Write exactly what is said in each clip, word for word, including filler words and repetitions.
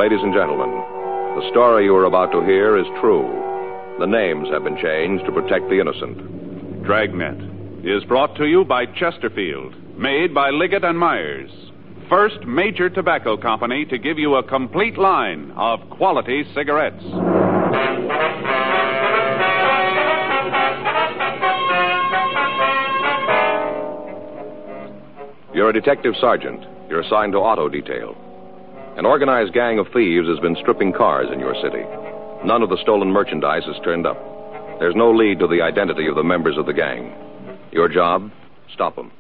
ladies and gentlemen, the story you are about to hear is true. The names have been changed to protect the innocent. Dragnet is brought to you by Chesterfield, made by Liggett and Myers. First major tobacco company to give you a complete line of quality cigarettes. You're a detective sergeant. You're assigned to auto detail. An organized gang of thieves has been stripping cars in your city. None of the stolen merchandise has turned up. There's no lead to the identity of the members of the gang. Your job? Stop them.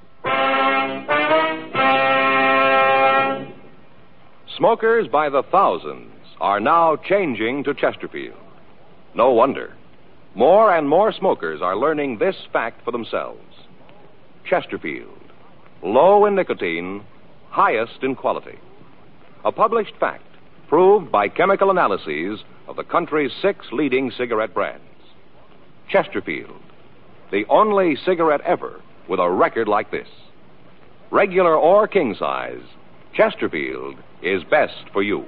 Smokers by the thousands are now changing to Chesterfield. No wonder. More and more smokers are learning this fact for themselves. Chesterfield. Low in nicotine, highest in quality. A published fact, proved by chemical analyses of the country's six leading cigarette brands. Chesterfield, the only cigarette ever with a record like this. Regular or king size, Chesterfield is best for you.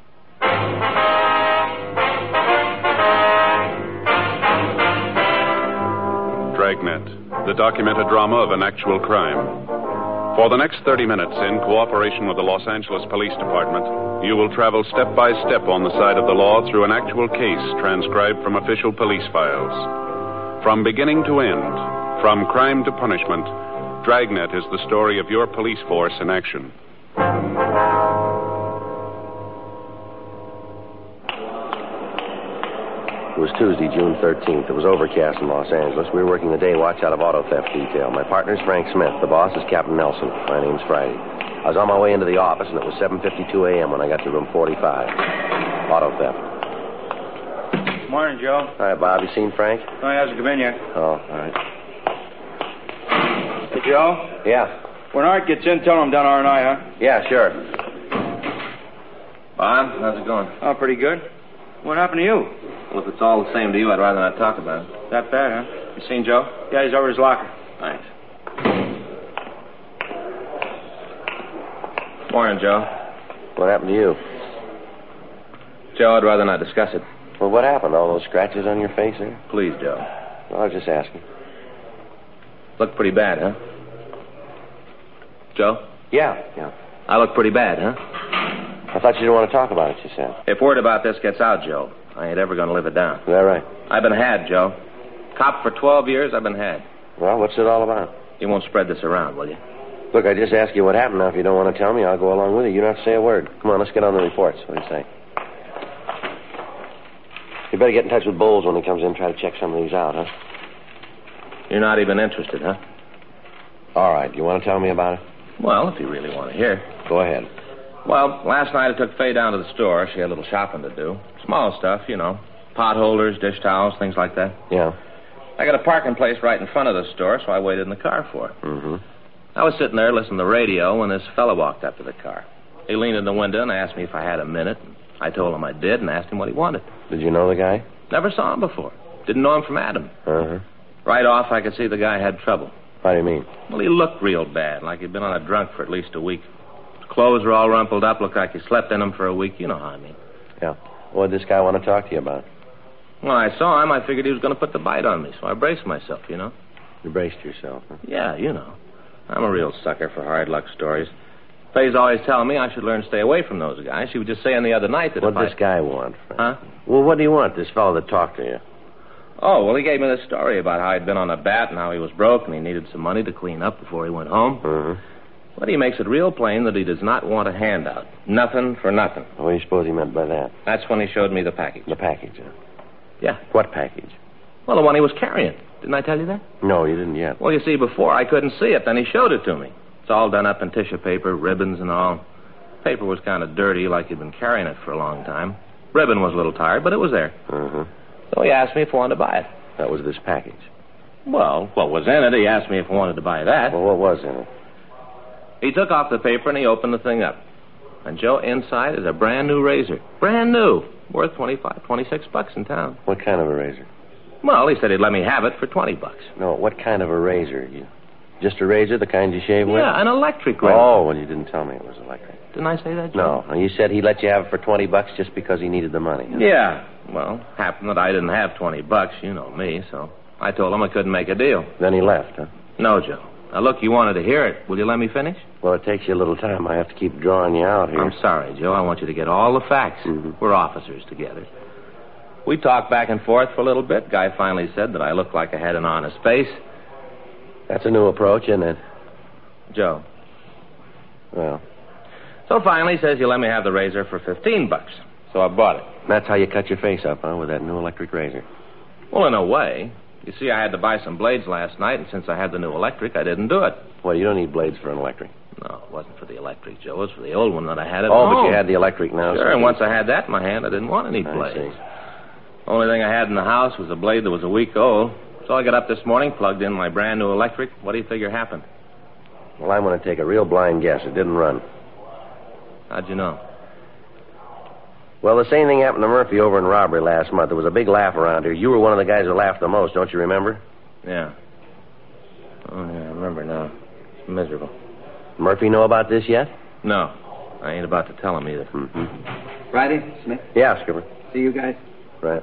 Dragnet, the documented drama of an actual crime. For the next thirty minutes, in cooperation with the Los Angeles Police Department, you will travel step by step on the side of the law through an actual case transcribed from official police files. From beginning to end, from crime to punishment, Dragnet is the story of your police force in action. It was Tuesday, June thirteenth. It was overcast in Los Angeles. We were working the day watch out of auto theft detail. My partner's Frank Smith. The boss is Captain Nelson. My name's Friday. I was on my way into the office, and it was seven fifty-two a.m. when I got to room forty-five. Auto theft. Morning, Joe. Hi, Bob. You seen Frank? No, he hasn't come in yet. Oh, all right. Hey, Joe? Yeah. When Art gets in, tell him I'm down R and I, huh? Yeah, sure. Bob, how's it going? Oh, pretty good. What happened to you? Well, if it's all the same to you, I'd rather not talk about it. That bad, huh? You seen Joe? Yeah, he's over his locker. Thanks. Morning, Joe. What happened to you? Joe, I'd rather not discuss it. Well, what happened? All those scratches on your face there? Please, Joe. Well, I was just asking. Look pretty bad, huh? Joe? Yeah, yeah. I look pretty bad, huh? I thought you didn't want to talk about it, you said. If word about this gets out, Joe, I ain't ever going to live it down. Is that right? I've been had, Joe. Cop for twelve years, I've been had. Well, what's it all about? You won't spread this around, will you? Look, I just asked you what happened. Now, if you don't want to tell me, I'll go along with you. You don't have to say a word. Come on, let's get on the reports. What do you say? You better get in touch with Bowles when he comes in and try to check some of these out, huh? You're not even interested, huh? All right. You want to tell me about it? Well, if you really want to hear. Go ahead. Well, last night I took Faye down to the store. She had a little shopping to do. Small stuff, you know. Pot holders, dish towels, things like that. Yeah. I got a parking place right in front of the store, so I waited in the car for her. Mm-hmm. I was sitting there listening to the radio when this fella walked up to the car. He leaned in the window and asked me if I had a minute. I told him I did and asked him what he wanted. Did you know the guy? Never saw him before. Didn't know him from Adam. Uh-huh. Right off, I could see the guy had trouble. What do you mean? Well, he looked real bad, like he'd been on a drunk for at least a week. His clothes were all rumpled up, looked like he slept in them for a week. You know how I mean. Yeah. What did this guy want to talk to you about? When I saw him, I figured he was going to put the bite on me, so I braced myself, you know. You braced yourself, huh? Yeah, you know. I'm a real sucker for hard luck stories. Faye's always telling me I should learn to stay away from those guys. She was just saying the other night that what if What does I... this guy want, Frank? Huh? Well, what do you want, this fellow that talked to you? Oh, well, he gave me this story about how he'd been on a bat and how he was broke and he needed some money to clean up before he went home. Mm-hmm. But he makes it real plain that he does not want a handout. Nothing for nothing. What do you suppose he meant by that? That's when he showed me the package. The package, huh? Yeah. What package? Well, the one he was carrying. Didn't I tell you that? No, you didn't yet. Well, you see, before I couldn't see it. Then he showed it to me. It's all done up in tissue paper, ribbons and all. Paper was kind of dirty, like he'd been carrying it for a long time. Ribbon was a little tired, but it was there. Uh-huh. So he asked me if I wanted to buy it. That was this package. Well, what was in it? He asked me if I wanted to buy that. Well, what was in it? He took off the paper and he opened the thing up. And, Joe, inside is a brand new razor. Brand new. Worth twenty-five, twenty-six bucks in town. What kind of a razor? Well, he said he'd let me have it for twenty bucks. No, what kind of a razor? You Just a razor, the kind you shave with? Yeah, an electric razor. Oh, well, you didn't tell me it was electric. Didn't I say that, Joe? No. And you said he let you have it for twenty bucks just because he needed the money. Huh? Yeah. Well, happened that I didn't have twenty bucks. You know me, so I told him I couldn't make a deal. Then he left, huh? No, Joe. Now, look, you wanted to hear it. Will you let me finish? Well, it takes you a little time. I have to keep drawing you out here. I'm sorry, Joe. I want you to get all the facts. Mm-hmm. We're officers together. We talked back and forth for a little bit. Guy finally said that I looked like I had an honest face. That's a new approach, isn't it? Joe. Well. So finally he says you let me have the razor for fifteen bucks. So I bought it. That's how you cut your face up, huh, with that new electric razor? Well, in a way. You see, I had to buy some blades last night, and since I had the new electric, I didn't do it. Well, you don't need blades for an electric. No, it wasn't for the electric, Joe. It was for the old one that I had at Oh, home. but you had the electric now. Sure, so and you... once I had that in my hand, I didn't want any I blades. see. Only thing I had in the house was a blade that was a week old. So I got up this morning, plugged in my brand new electric. What do you figure happened? Well, I'm going to take a real blind guess. It didn't run. How'd you know? Well, the same thing happened to Murphy over in robbery last month. There was a big laugh around here. You were one of the guys who laughed the most, don't you remember? Yeah. Oh, yeah, I remember now. It's miserable. Murphy know about this yet? No. I ain't about to tell him either. Mm-hmm. Friday, Smith? Yeah, Skipper. See you guys? Right.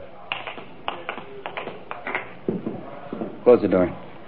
Close the door.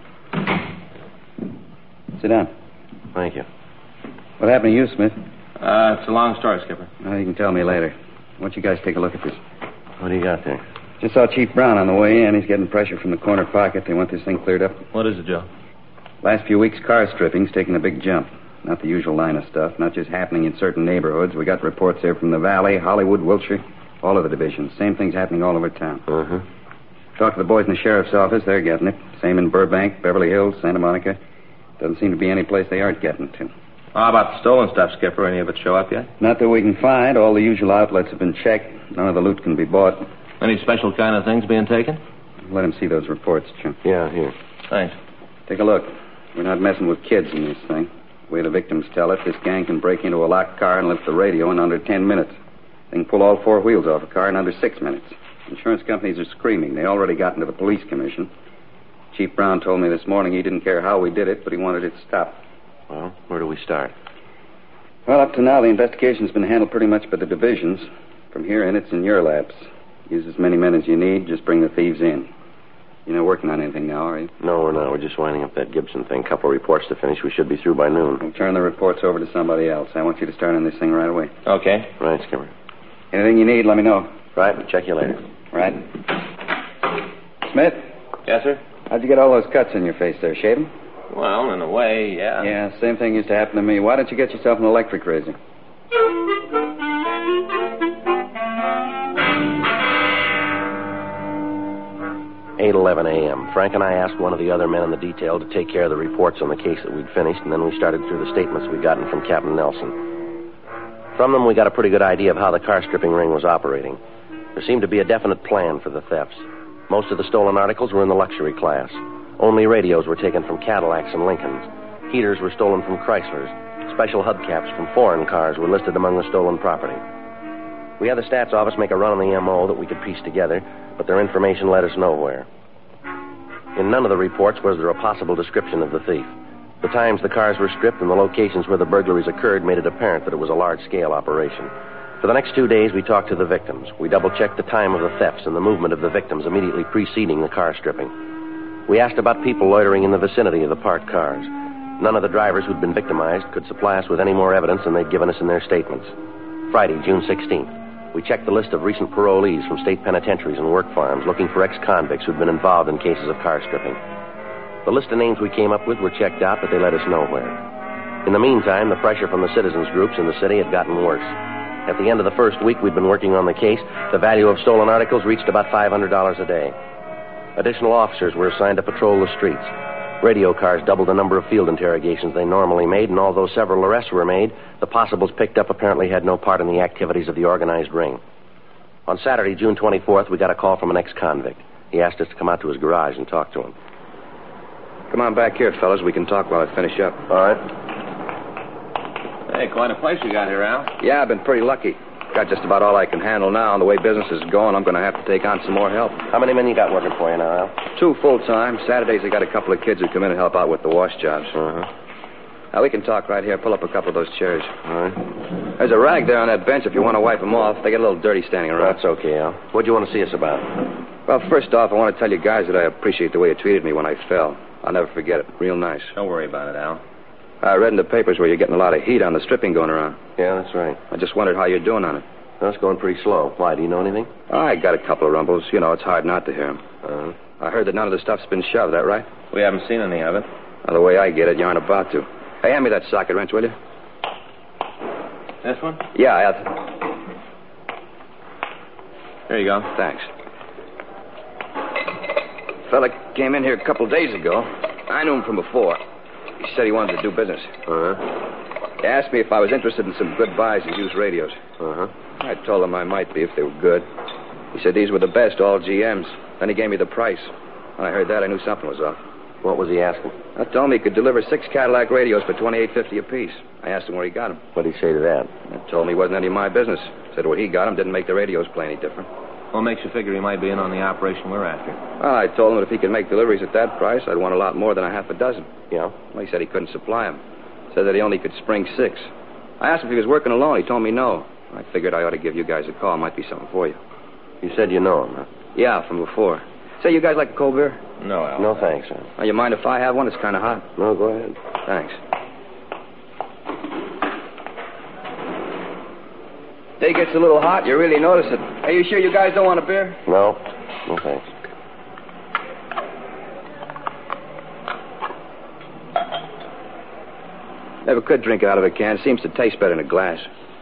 Sit down. Thank you. What happened to you, Smith? Uh, it's a long story, Skipper. Well, you can tell me later. Why don't you guys take a look at this? What do you got there? Just saw Chief Brown on the way in. He's getting pressure from the corner pocket. They want this thing cleared up. What is it, Joe? Last few weeks, car stripping's taken a big jump. Not the usual line of stuff. Not just happening in certain neighborhoods. We got reports there from the Valley, Hollywood, Wilshire, all of the divisions. Same thing's happening all over town. Uh-huh. Talk to the boys in the sheriff's office. They're getting it. Same in Burbank, Beverly Hills, Santa Monica. Doesn't seem to be any place they aren't getting to. How about the stolen stuff, Skipper? Any of it show up yet? Not that we can find. All the usual outlets have been checked. None of the loot can be bought. Any special kind of things being taken? Let him see those reports, Jim. Yeah, here. Thanks. Take a look. We're not messing with kids in this thing. The way the victims tell it, this gang can break into a locked car and lift the radio in under ten minutes. They can pull all four wheels off a car in under six minutes. Insurance companies are screaming. They already got into the police commission. Chief Brown told me this morning he didn't care how we did it, but he wanted it stopped. Well, where do we start? Well, up to now, the investigation's been handled pretty much by the divisions. From here in, it's in your laps. Use as many men as you need. Just bring the thieves in. You're not working on anything now, are you? No, we're not. We're just winding up that Gibson thing. Couple of reports to finish. We should be through by noon. We'll turn the reports over to somebody else. I want you to start on this thing right away. Okay. Right, Skipper. Anything you need, let me know. Right, we'll check you later. Right. Smith? Yes, sir? How'd you get all those cuts in your face there? Shave 'em? Well, in a way, yeah. Yeah, same thing used to happen to me. Why don't you get yourself an electric razor? eight eleven a.m. Frank and I asked one of the other men in the detail to take care of the reports on the case that we'd finished, and then we started through the statements we'd gotten from Captain Nelson. From them, we got a pretty good idea of how the car stripping ring was operating. There seemed to be a definite plan for the thefts. Most of the stolen articles were in the luxury class. Only radios were taken from Cadillacs and Lincolns. Heaters were stolen from Chryslers. Special hubcaps from foreign cars were listed among the stolen property. We had the stats office make a run on the M O that we could piece together, but their information led us nowhere. In none of the reports was there a possible description of the thief. The times the cars were stripped and the locations where the burglaries occurred made it apparent that it was a large-scale operation. For the next two days, we talked to the victims. We double-checked the time of the thefts and the movement of the victims immediately preceding the car stripping. We asked about people loitering in the vicinity of the parked cars. None of the drivers who'd been victimized could supply us with any more evidence than they'd given us in their statements. Friday, June sixteenth, we checked the list of recent parolees from state penitentiaries and work farms looking for ex-convicts who'd been involved in cases of car stripping. The list of names we came up with were checked out, but they led us nowhere. In the meantime, the pressure from the citizens groups in the city had gotten worse. At the end of the first week we'd been working on the case, the value of stolen articles reached about five hundred dollars a day. Additional officers were assigned to patrol the streets. Radio cars doubled the number of field interrogations they normally made, and although several arrests were made, the possibles picked up apparently had no part in the activities of the organized ring. On Saturday, June twenty-fourth, we got a call from an ex-convict. He asked us to come out to his garage and talk to him. Come on back here, fellas. We can talk while I finish up. All right. Hey, quite a place you got here, Al. Yeah, I've been pretty lucky. Got just about all I can handle now, and the way business is going, I'm going to have to take on some more help. How many men you got working for you now, Al? Two full-time. Saturdays, I got a couple of kids who come in and help out with the wash jobs. Uh-huh. Now, we can talk right here. Pull up a couple of those chairs. All right. There's a rag there on that bench if you want to wipe them off. They get a little dirty standing around. That's okay, Al. What'd you want to see us about? Well, first off, I want to tell you guys that I appreciate the way you treated me when I fell. I'll never forget it. Real nice. Don't worry about it, Al. I read in the papers where you're getting a lot of heat on the stripping going around. Yeah, that's right. I just wondered how you're doing on it. No, it's going pretty slow. Why, do you know anything? I got a couple of rumbles. You know, it's hard not to hear them. Uh-huh. I heard that none of the stuff's been shoved. That right? We haven't seen any of it. Well, the way I get it, you aren't about to. Hey, hand me that socket wrench, will you? This one? Yeah, I'll... Here you go. Thanks. Fella came in here a couple days ago. I knew him from before. He said he wanted to do business. Uh-huh. He asked me if I was interested in some good buys of used radios. Uh-huh. I told him I might be if they were good. He said these were the best, all G Ms. Then he gave me the price. When I heard that, I knew something was off. What was he asking? I told him he could deliver six Cadillac radios for twenty-eight fifty apiece. I asked him where he got them. What'd he say to that? He told me it wasn't any of my business. Said where he got them didn't make the radios play any different. What makes you figure he might be in on the operation we're after? Well, I told him that if he could make deliveries at that price, I'd want a lot more than a half a dozen. Yeah? Well, he said he couldn't supply them. Said that he only could spring six. I asked him if he was working alone. He told me no. I figured I ought to give you guys a call. Might be something for you. You said you know him, huh? Yeah, from before. Say, you guys like a cold beer? No, Al. No, thanks, sir. Now, you mind if I have one? It's kind of hot. No, go ahead. Thanks. Day gets a little hot, you really notice it. Are you sure you guys don't want a beer? No. No, thanks. Never could drink it out of a can. Seems to taste better in a glass.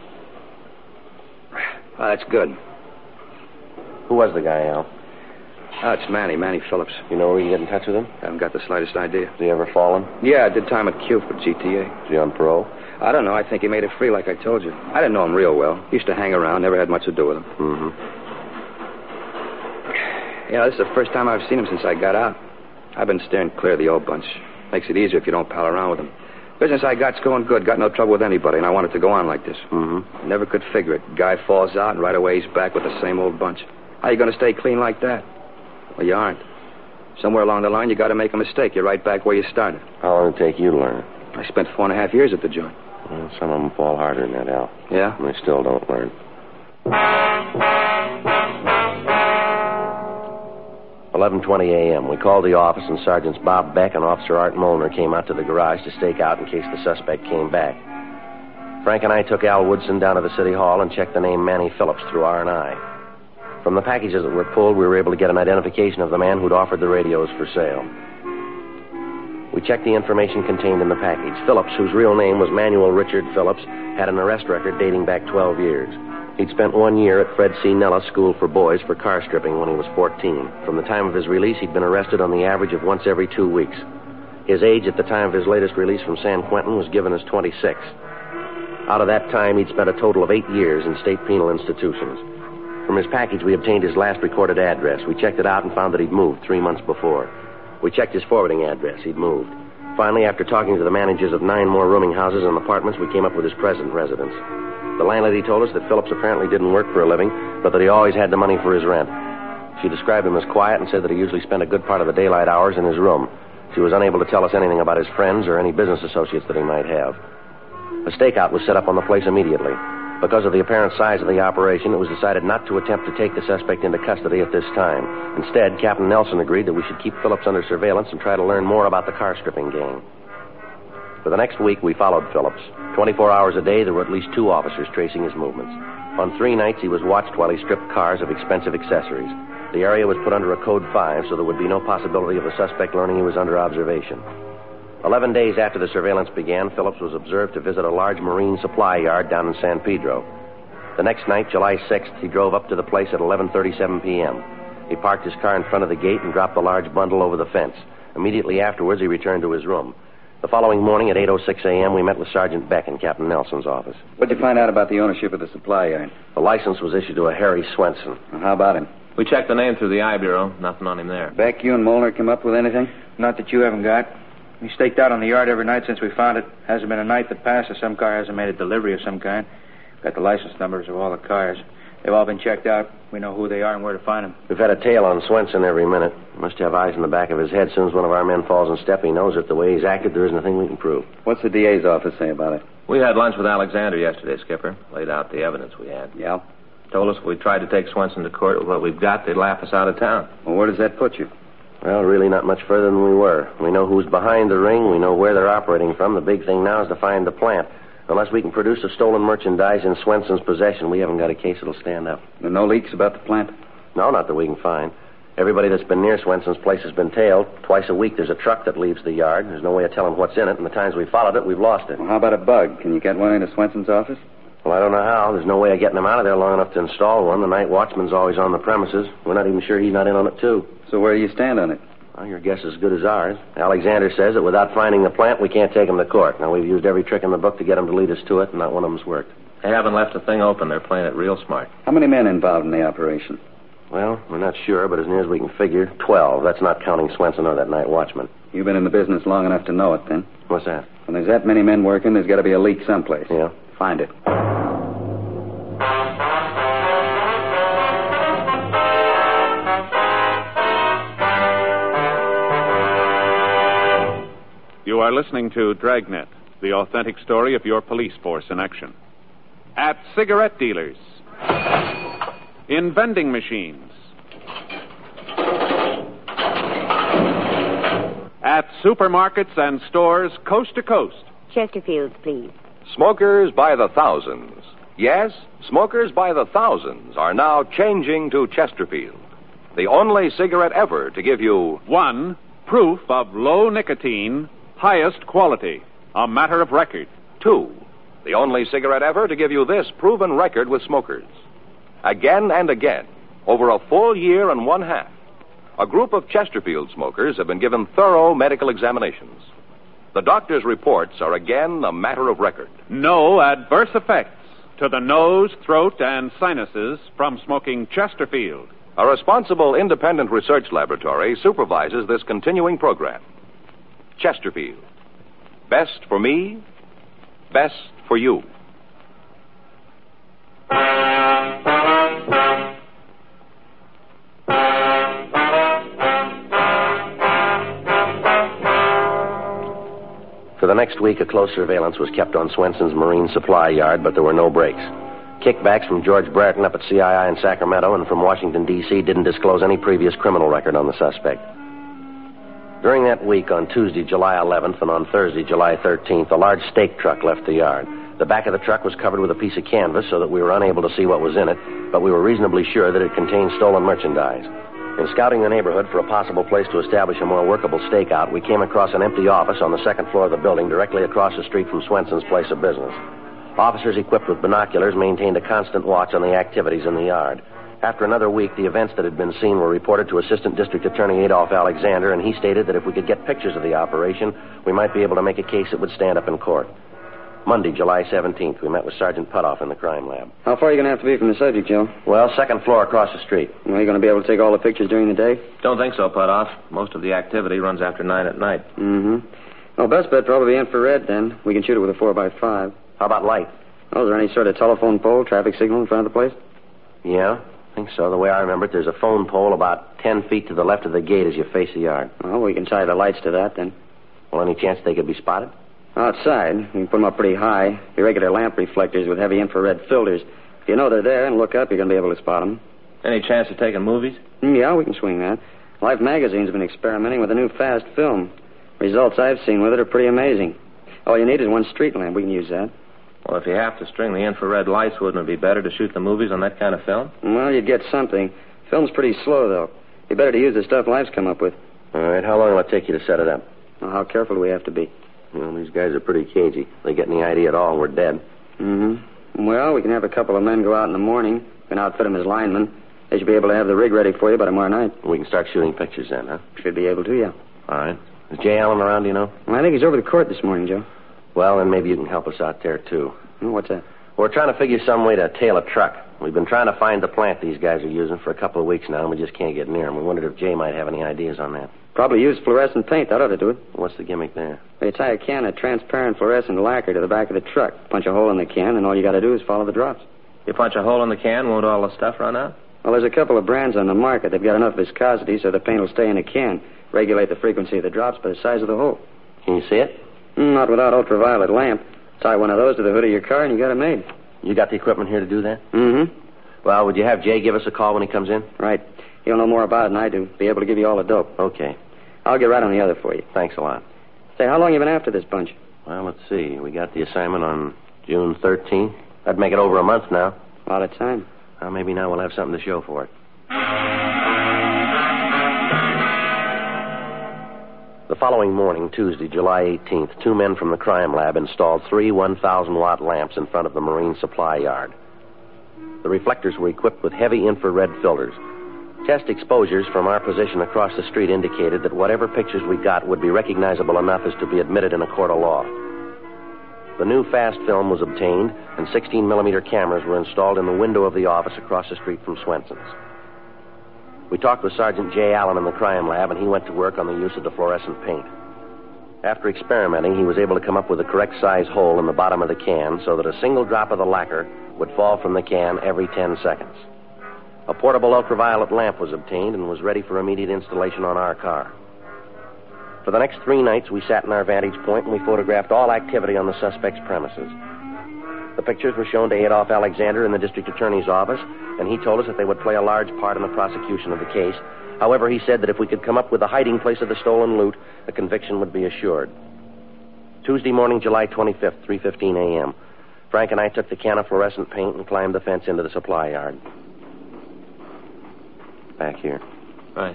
Oh, that's good. Who was the guy, Al? Oh, it's Manny, Manny Phillips. You know where you can get in touch with him? Haven't got the slightest idea. Has he ever fallen? Yeah, I did time at Q for G T A. Is he on parole? I don't know. I think he made it free, like I told you. I didn't know him real well. Used to hang around, never had much to do with him. Mm-hmm. You know, this is the first time I've seen him since I got out. I've been steering clear of the old bunch. Makes it easier if you don't pal around with them. Business I got's going good. Got no trouble with anybody, and I want it to go on like this. Mm-hmm. Never could figure it. Guy falls out, and right away he's back with the same old bunch. How you going to stay clean like that? Well, you aren't. Somewhere along the line, you got to make a mistake. You're right back where you started. How long did it take you to learn it? I spent four and a half years at the joint. Well, some of them fall harder than that, Al. Yeah? And they still don't learn. eleven twenty a.m. We called the office, and Sergeants Bob Beck and Officer Art Molnar came out to the garage to stake out in case the suspect came back. Frank and I took Al Woodson down to the city hall and checked the name Manny Phillips through R and I. From the packages that were pulled, we were able to get an identification of the man who'd offered the radios for sale. We checked the information contained in the package. Phillips, whose real name was Manuel Richard Phillips, had an arrest record dating back twelve years. He'd spent one year at Fred C. Nellis School for Boys for car stripping when he was fourteen. From the time of his release, he'd been arrested on the average of once every two weeks. His age at the time of his latest release from San Quentin was given as twenty-six. Out of that time, he'd spent a total of eight years in state penal institutions. From his package, we obtained his last recorded address. We checked it out and found that he'd moved three months before. We checked his forwarding address. He'd moved. Finally, after talking to the managers of nine more rooming houses and apartments, we came up with his present residence. The landlady told us that Phillips apparently didn't work for a living, but that he always had the money for his rent. She described him as quiet and said that he usually spent a good part of the daylight hours in his room. She was unable to tell us anything about his friends or any business associates that he might have. A stakeout was set up on the place immediately. Because of the apparent size of the operation, it was decided not to attempt to take the suspect into custody at this time. Instead, Captain Nelson agreed that we should keep Phillips under surveillance and try to learn more about the car stripping gang. For the next week, we followed Phillips. twenty-four hours a day, there were at least two officers tracing his movements. On three nights, he was watched while he stripped cars of expensive accessories. The area was put under a Code five, so there would be no possibility of the suspect learning he was under observation. Eleven days after the surveillance began, Phillips was observed to visit a large marine supply yard down in San Pedro. The next night, July sixth, he drove up to the place at eleven thirty-seven p.m. He parked his car in front of the gate and dropped the large bundle over the fence. Immediately afterwards, he returned to his room. The following morning at eight oh six a.m., we met with Sergeant Beck in Captain Nelson's office. What'd you find out about the ownership of the supply yard? The license was issued to a Harry Swenson. Well, how about him? We checked the name through the I Bureau. Nothing on him there. Beck, you and Molnar come up with anything? Not that you haven't got. We staked out on the yard every night since we found it. Hasn't been a night that passed that some car hasn't made a delivery of some kind. Got the license numbers of all the cars. They've all been checked out. We know who they are and where to find them. We've had a tail on Swenson every minute. Must have eyes in the back of his head. As soon as one of our men falls in step, he knows that the way he's acted, there isn't a thing we can prove. What's the D A's office say about it? We had lunch with Alexander yesterday, Skipper. Laid out the evidence we had. Yeah? Told us if we tried to take Swenson to court with what we've got, they'd laugh us out of town. Well, where does that put you? Well, really not much further than we were. We know who's behind the ring. We know where they're operating from. The big thing now is to find the plant. Unless we can produce the stolen merchandise in Swenson's possession, we haven't got a case that'll stand up. There are no leaks about the plant? No, not that we can find. Everybody that's been near Swenson's place has been tailed. Twice a week there's a truck that leaves the yard. There's no way of telling what's in it, and the times we followed it, we've lost it. Well, how about a bug? Can you get one into Swenson's office? Well, I don't know how. There's no way of getting him out of there long enough to install one. The night watchman's always on the premises. We're not even sure he's not in on it, too. So where do you stand on it? Well, your guess is as good as ours. Alexander says that without finding the plant, we can't take him to court. Now, we've used every trick in the book to get him to lead us to it, and not one of them's worked. They haven't left a thing open. They're playing it real smart. How many men involved in the operation? Well, we're not sure, but as near as we can figure, twelve. That's not counting Swenson or that night watchman. You've been in the business long enough to know it, then. What's that? When there's that many men working, there's got to be a leak someplace. Yeah. Find it. You are listening to Dragnet, the authentic story of your police force in action. At cigarette dealers, in vending machines, at supermarkets and stores coast to coast. Chesterfields, please. Smokers by the thousands. Yes, smokers by the thousands are now changing to Chesterfield, the only cigarette ever to give you One, proof of low nicotine, highest quality, a matter of record. Two, the only cigarette ever to give you this proven record with smokers. Again and again, over a full year and one half, a group of Chesterfield smokers have been given thorough medical examinations. The doctor's reports are again a matter of record. No adverse effects to the nose, throat, and sinuses from smoking Chesterfield. A responsible independent research laboratory supervises this continuing program. Chesterfield. Best for me, best for you. For the next week, a close surveillance was kept on Swenson's marine supply yard, but there were no breaks. Kickbacks from George Brereton up at C I I in Sacramento and from Washington, D C didn't disclose any previous criminal record on the suspect. During that week, on Tuesday, July eleventh, and on Thursday, July thirteenth, a large stake truck left the yard. The back of the truck was covered with a piece of canvas so that we were unable to see what was in it, but we were reasonably sure that it contained stolen merchandise. In scouting the neighborhood for a possible place to establish a more workable stakeout, we came across an empty office on the second floor of the building directly across the street from Swenson's place of business. Officers equipped with binoculars maintained a constant watch on the activities in the yard. After another week, the events that had been seen were reported to Assistant District Attorney Adolph Alexander, and he stated that if we could get pictures of the operation, we might be able to make a case that would stand up in court. Monday, July seventeenth, we met with Sergeant Putoff in the crime lab. How far are you going to have to be from the subject, Joe? Well, second floor across the street. Are you going to be able to take all the pictures during the day? Don't think so, Putoff. Most of the activity runs after nine at night. Mm-hmm. Well, best bet probably infrared, then. We can shoot it with a four by five. How about light? Oh, is there any sort of telephone pole, traffic signal in front of the place? Yeah, I think so. The way I remember it, there's a phone pole about ten feet to the left of the gate as you face the yard. Well, we can tie the lights to that, then. Well, any chance they could be spotted? Outside. We can put them up pretty high. Irregular lamp reflectors with heavy infrared filters. If you know they're there and look up, you're going to be able to spot them. Any chance of taking movies? Mm, yeah, we can swing that. Life Magazine's been experimenting with a new fast film. Results I've seen with it are pretty amazing. All you need is one street lamp. We can use that. Well, if you have to string the infrared lights, wouldn't it be better to shoot the movies on that kind of film? Well, you'd get something. Film's pretty slow, though. Be better to use the stuff Life's come up with. All right, how long will it take you to set it up? Well, how careful do we have to be? Well, these guys are pretty cagey. They get any idea at all, and we're dead. Mm-hmm. Well, we can have a couple of men go out in the morning. We can outfit them as linemen. They should be able to have the rig ready for you by tomorrow night. We can start shooting pictures then, huh? Should be able to, yeah. All right. Is Jay Allen around, do you know? Well, I think he's over to court this morning, Joe. Well, then maybe you can help us out there, too. Well, what's that? We're trying to figure some way to tail a truck. We've been trying to find the plant these guys are using for a couple of weeks now, and we just can't get near them. We wondered if Jay might have any ideas on that. Probably use fluorescent paint. That ought to do it. What's the gimmick there? Well, you tie a can of transparent fluorescent lacquer to the back of the truck, punch a hole in the can, and all you got to do is follow the drops. You punch a hole in the can, won't all the stuff run out? Well, there's a couple of brands on the market. They've got enough viscosity so the paint will stay in the can. Regulate the frequency of the drops by the size of the hole. Can you see it? Mm, not without ultraviolet lamp. Tie one of those to the hood of your car and you got it made. You got the equipment here to do that? Mm-hmm. Well, would you have Jay give us a call when he comes in? Right. He'll know more about it than I do. Be able to give you all the dope. Okay. I'll get right on the other for you. Thanks a lot. Say, how long you been after this bunch? Well, let's see. We got the assignment on June thirteenth. That'd make it over a month now. A lot of time. Well, maybe now we'll have something to show for it. The following morning, Tuesday, July eighteenth, two men from the crime lab installed three one thousand watt lamps in front of the Marine Supply Yard. The reflectors were equipped with heavy infrared filters. Test exposures from our position across the street indicated that whatever pictures we got would be recognizable enough as to be admitted in a court of law. The new fast film was obtained, and sixteen millimeter cameras were installed in the window of the office across the street from Swenson's. We talked with Sergeant Jay Allen in the crime lab, and he went to work on the use of the fluorescent paint. After experimenting, he was able to come up with the correct size hole in the bottom of the can so that a single drop of the lacquer would fall from the can every ten seconds. A portable ultraviolet lamp was obtained and was ready for immediate installation on our car. For the next three nights, we sat in our vantage point and we photographed all activity on the suspect's premises. The pictures were shown to Adolph Alexander in the district attorney's office, and he told us that they would play a large part in the prosecution of the case. However, he said that if we could come up with the hiding place of the stolen loot, a conviction would be assured. Tuesday morning, July twenty-fifth, three fifteen a.m., Frank and I took the can of fluorescent paint and climbed the fence into the supply yard. Back here. Right.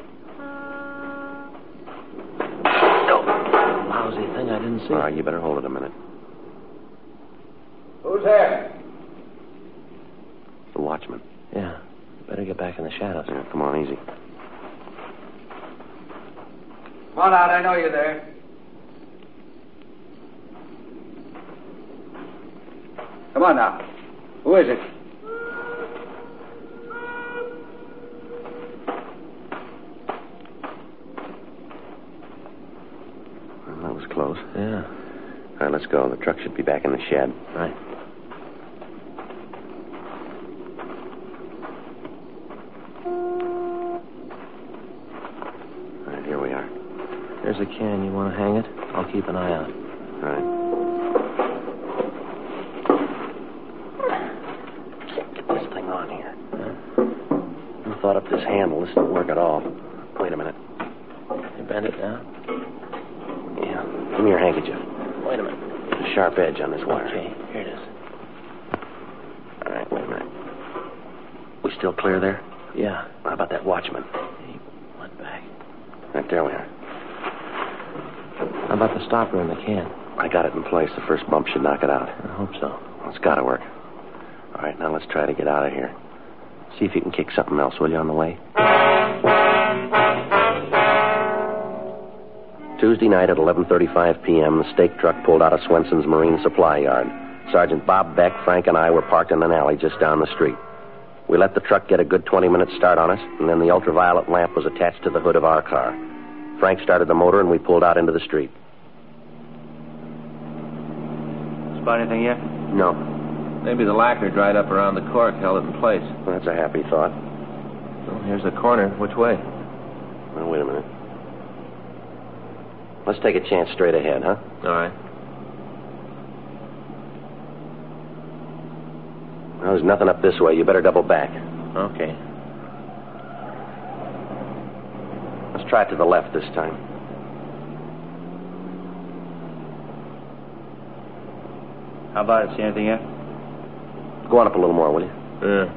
Oh, lousy thing, I didn't see. All right, you better hold it a minute. Who's there? The watchman. Yeah. Better get back in the shadows. Yeah, come on, easy. Come on out, I know you're there. Come on now. Who is it? Well, that was close. Yeah. All right, let's go. The truck should be back in the shed. Right. All right, here we are. There's a can. You want to hang it? I'll keep an eye on it. All right. Can't get this thing on here. Huh? Who thought up this handle? This didn't work at all. Wait a minute. You bend it down? Yeah. Give me your handkerchief. Wait a minute. There's a sharp edge on this wire. Okay, here it is. All right, wait a minute. We still clear there? Yeah. How about that watchman? He went back. Right there we are. How about the stopper in the can? I got it in place. The first bump should knock it out. I hope so. Well, it's got to work. All right, now let's try to get out of here. See if you can kick something else, will you, on the way? Tuesday night at eleven thirty-five p.m., the stake truck pulled out of Swenson's Marine Supply Yard. Sergeant Bob Beck, Frank, and I were parked in an alley just down the street. We let the truck get a good twenty minute start on us, and then the ultraviolet lamp was attached to the hood of our car. Frank started the motor, and we pulled out into the street. Spot anything yet? No. Maybe the lacquer dried up around the cork, held it in place. Well, that's a happy thought. Well, here's the corner. Which way? Well, wait a minute. Let's take a chance straight ahead, huh? All right. Well, there's nothing up this way. You better double back. Okay. Let's try it to the left this time. How about it? See anything yet? Go on up a little more, will you? Yeah.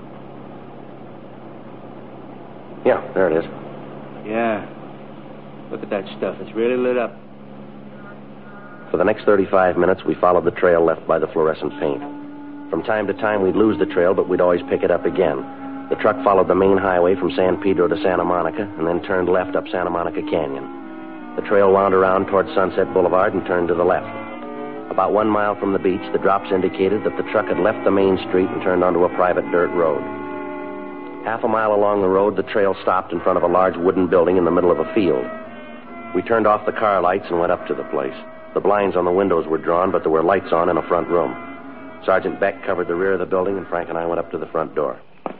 Yeah, there it is. Yeah. Look at that stuff. It's really lit up. For the next thirty-five minutes, we followed the trail left by the fluorescent paint. From time to time, we'd lose the trail, but we'd always pick it up again. The truck followed the main highway from San Pedro to Santa Monica and then turned left up Santa Monica Canyon. The trail wound around toward Sunset Boulevard and turned to the left. About one mile from the beach, the drops indicated that the truck had left the main street and turned onto a private dirt road. Half a mile along the road, the trail stopped in front of a large wooden building in the middle of a field. We turned off the car lights and went up to the place. The blinds on the windows were drawn, but there were lights on in a front room. Sergeant Beck covered the rear of the building, and Frank and I went up to the front door.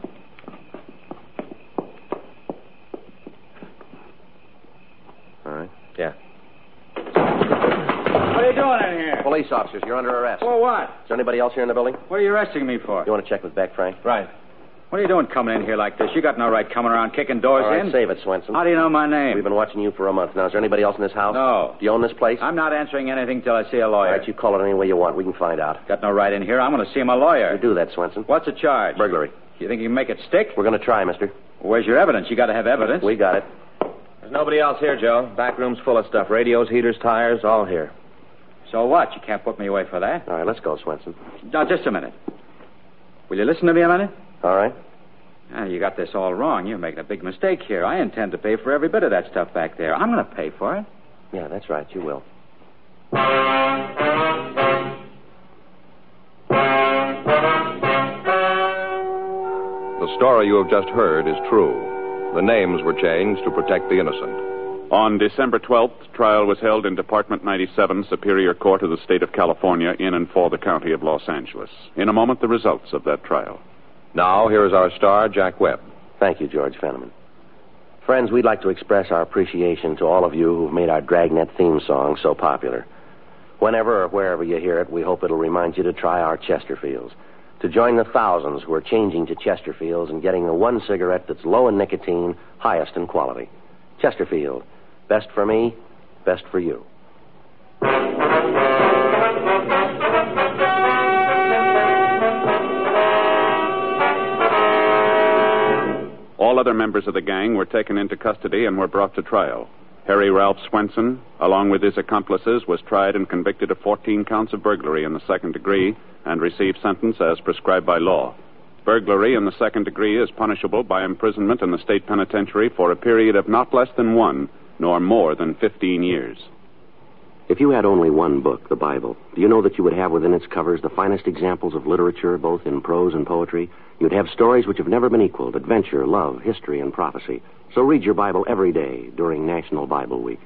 All right. Yeah. What are you doing in here? Police officers, you're under arrest. For what? Is there anybody else here in the building? What are you arresting me for? You want to check with Beck, Frank? Right. What are you doing coming in here like this? You got no right coming around kicking doors All right, in. save it, Swenson. How do you know my name? We've been watching you for a month now. Is there anybody else in this house? No. Do you own this place? I'm not answering anything till I see a lawyer. All right, you call it any way you want. We can find out. Got no right in here. I'm going to see my lawyer. You do that, Swenson. What's the charge? Burglary. You think you can make it stick? We're going to try, mister. Where's your evidence? You got to have evidence. We got it. There's nobody else here, Joe. Back room's full of stuff. Radios, heaters, tires, all here. So what? You can't put me away for that. All right, let's go, Swenson. Now, just a minute. Will you listen to me a minute? All right. Ah, you got this all wrong. You're making a big mistake here. I intend to pay for every bit of that stuff back there. I'm going to pay for it. Yeah, that's right. You will. The story you have just heard is true. The names were changed to protect the innocent. On December twelfth, trial was held in Department ninety-seven, Superior Court of the State of California, in and for the County of Los Angeles. In a moment, the results of that trial. Now, here is our star, Jack Webb. Thank you, George Fenneman. Friends, we'd like to express our appreciation to all of you who've made our Dragnet theme song so popular. Whenever or wherever you hear it, we hope it'll remind you to try our Chesterfields, to join the thousands who are changing to Chesterfields and getting the one cigarette that's low in nicotine, highest in quality. Chesterfield. Best for me, best for you. All other members of the gang were taken into custody and were brought to trial. Harry Ralph Swenson, along with his accomplices, was tried and convicted of fourteen counts of burglary in the second degree and received sentence as prescribed by law. Burglary in the second degree is punishable by imprisonment in the state penitentiary for a period of not less than one, nor more than fifteen years. If you had only one book, the Bible, do you know that you would have within its covers the finest examples of literature, both in prose and poetry? You'd have stories which have never been equaled, adventure, love, history, and prophecy. So read your Bible every day during National Bible Week.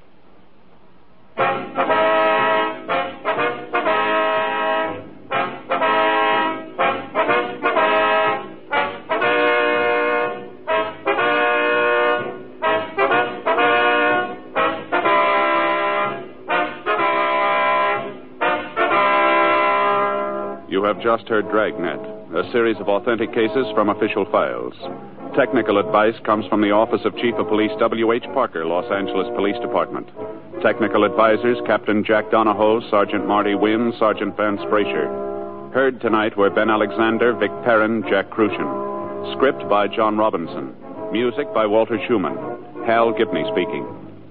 You have just heard Dragnet, a series of authentic cases from official files. Technical advice comes from the Office of Chief of Police W H Parker, Los Angeles Police Department. Technical advisors Captain Jack Donahoe, Sergeant Marty Wynn, Sergeant Vance Brasher. Heard tonight were Ben Alexander, Vic Perrin, Jack Crucian. Script by John Robinson. Music by Walter Schumann. Hal Gibney speaking.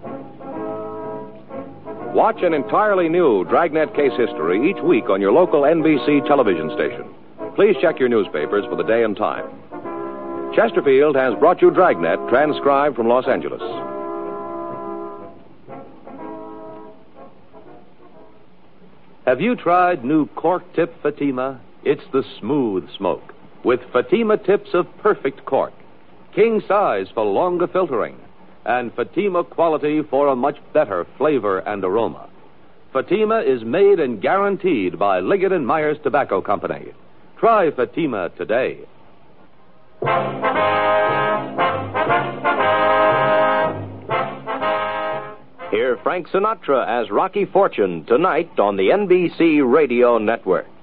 Watch an entirely new Dragnet case history each week on your local N B C television station. Please check your newspapers for the day and time. Chesterfield has brought you Dragnet, transcribed from Los Angeles. Have you tried new cork tip Fatima? It's the smooth smoke, with Fatima tips of perfect cork, king size for longer filtering, and Fatima quality for a much better flavor and aroma. Fatima is made and guaranteed by Liggett and Myers Tobacco Company. Try Fatima today. Hear Frank Sinatra as Rocky Fortune tonight on the N B C Radio Network.